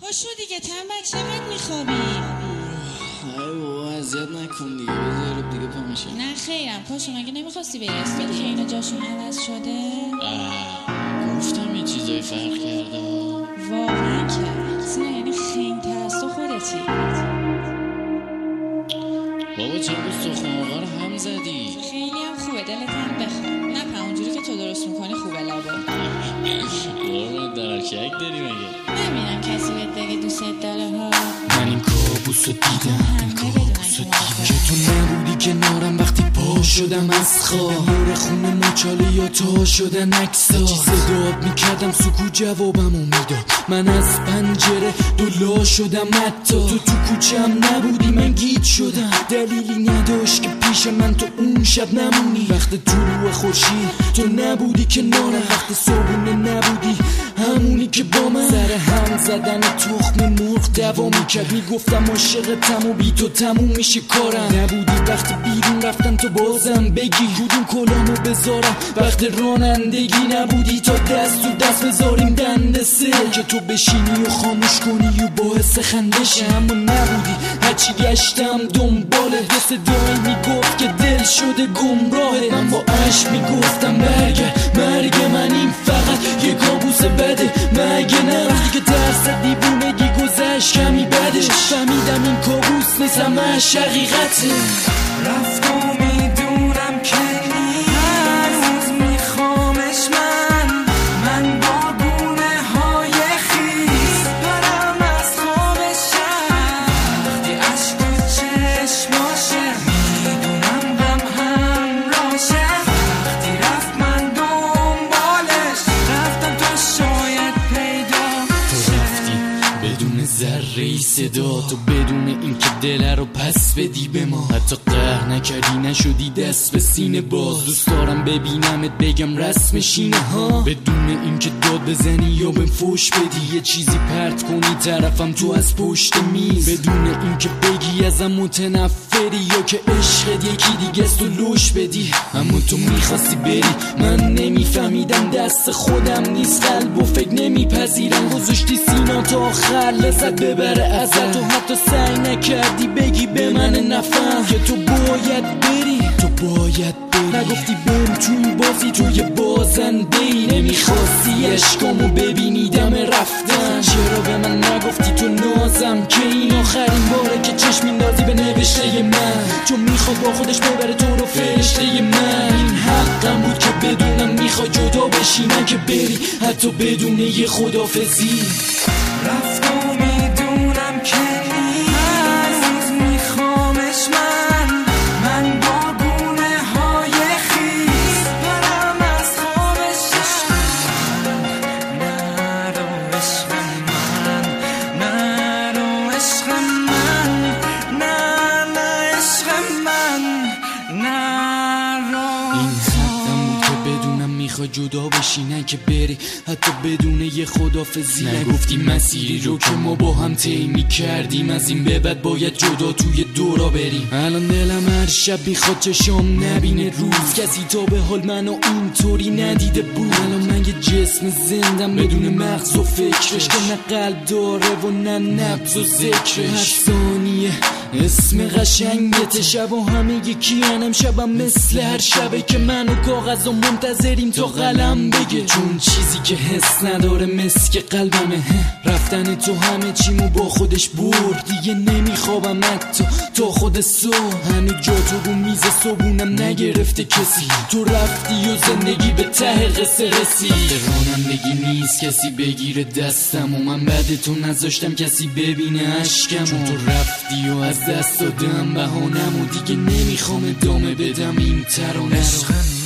پاشو دیگه تنبک، چقدر میخوابی؟ ای بابا اذیت نکن دیگه، بذار دیگه پا میشه. نه خیرم، پاشو. مگه نمیخواستی بری استودیو که اینا جاشون عوض شده؟ گفتم یه چیزایی فرق کرده. واقعا که سینا یعنی خنگ‌تر از تو خودتی. بابا چرا سخن آقا رو هم زدی؟ خیلی هم خوبه، دلت هم بخواد. نه اونجوری که تو درست میکنی خوبه لابا. قربونت درکک داری مگه؟ نمیدونم کسی بهت بگه دوست داره ها. من این کابوس رو دیدم، این کابوس رو دیدم که تو نبودی کنارم وقتی پا شدم از خواب. نور خونه مچاله یا تا شدن عکسا، صدات میکردم سکوت جوابمو میداد. من از پنجره دولا شدم، حتی تو کوچم نبودی من گیج شدم. دلیلی نداشت که پیش من تو اون شب نمونی. وقت طلوع خورشید تو نبودی کنارم، وقت صبحونه نبودی همونی که با من سر هم زدن تخم مرغ دوام کرد. میگفتم عاشقتم و بی تو تموم میشه کارم. نبودی وقتی بیرون رفتم تو بازم بگی کدوم کلامو بذارم. وقت رانندگی نبودی تا دست تو دست بذاریم دنده سه، که تو بشینی و خاموش کنی و باعث خندش. اما نبودی، هرچی گشتم دنباله یه صدایی میگفت که دل شده گمراهه. من با عشق میگفتم مرگ من این فقط یه کابوس بده. مگه نه وقتی که درس دیوونگی گذشت کمی بدش فهمیدم این کابوس نیست همش حقیقته. رفت و میدونم که هنوز میخوامش. من با گونه های خیز دارم از خوابشم. وقتی عشق و چشماشه میدونم هم راشه. وقتی رفت من دنبالش رفتم تا شاید پیدا. تو رفتی بدون ذره صدا، تو بدون اینکه دل رو پس بدی به ما. حتی قهر نکردی، نشدی دست به سینه باز. دوست دارم ببینمت بگم رسمشینه ها، بدون اینکه داد بزنی یا بهم فوش بدی. یه چیزی پرت کنی طرفم تو از پشت میز، بدون اینکه بگی ازم متنفری یا که عشقت یکی دیگه است و لوش بدی. اما تو میخواستی بری، من نمیفهمیدم دست خودم نیست. قلب و فکر نمیپذیرم، گذاشتی سینا تا آخر لذت ببره ازت. تو حتی سعی نکردی بگی به من نفهم که تو باید بری. نگفتی برو چون بازی توی بازنده ای. نمیخواستی عشقامو ببینی دم رفتن. چرا به من نگفتی تو نازم که این آخرین باره که چشم میندازی به نوشته من. چون میخواد با خودش ببره تو رو فرشته من. این حقم بود که بدونم میخوای جدا بشی، نه که بری حتی بدون یه خدافزی. رفت و میدونم که هنوز میخوامش. من با گونه های خیز دارم از خوابش. نرو عشق من، نرو عشق من، نه عشق من، نرو. این حقم بود که بدونم میخوای جدا بشی، نه که بری حتی بدون یه خدافزی. نگفتی مسیری رو که ما با هم طی می‌کردیم از این به بعد باید جدا توی دورا بریم. الان دلم هر شب میخواد چشام نبینه روز، کسی تا به حال منو اینطوری ندیده بود. الان من یه جسم زندم بدون مغز و فکرش، که نه قلب داره و نه نبض و ذکرش. هر ثانیه اسم قشنگت، شب و همه یکی انم شبم مثل هر شبه که من و کاغذ و منتظریم تا قلم بگه. چون چیزی که حس نداره مسک قلبمه. رفتن تو همه چیمو با خودش برد، دیگه نمیخوابم حتی تا خود صبح. هنو جا تو رو میز صبحونم نگرفته کسی. تو رفتی و زندگی به ته قصه رسید. رانندگی نیست کسی بگیره دستم و من بعد تو نذاشتم کسی ببینه عشقم. چون تو رفتی و از دست دادم بهانم و دیگه نمیخوام ادامه بدم این ترانه رو.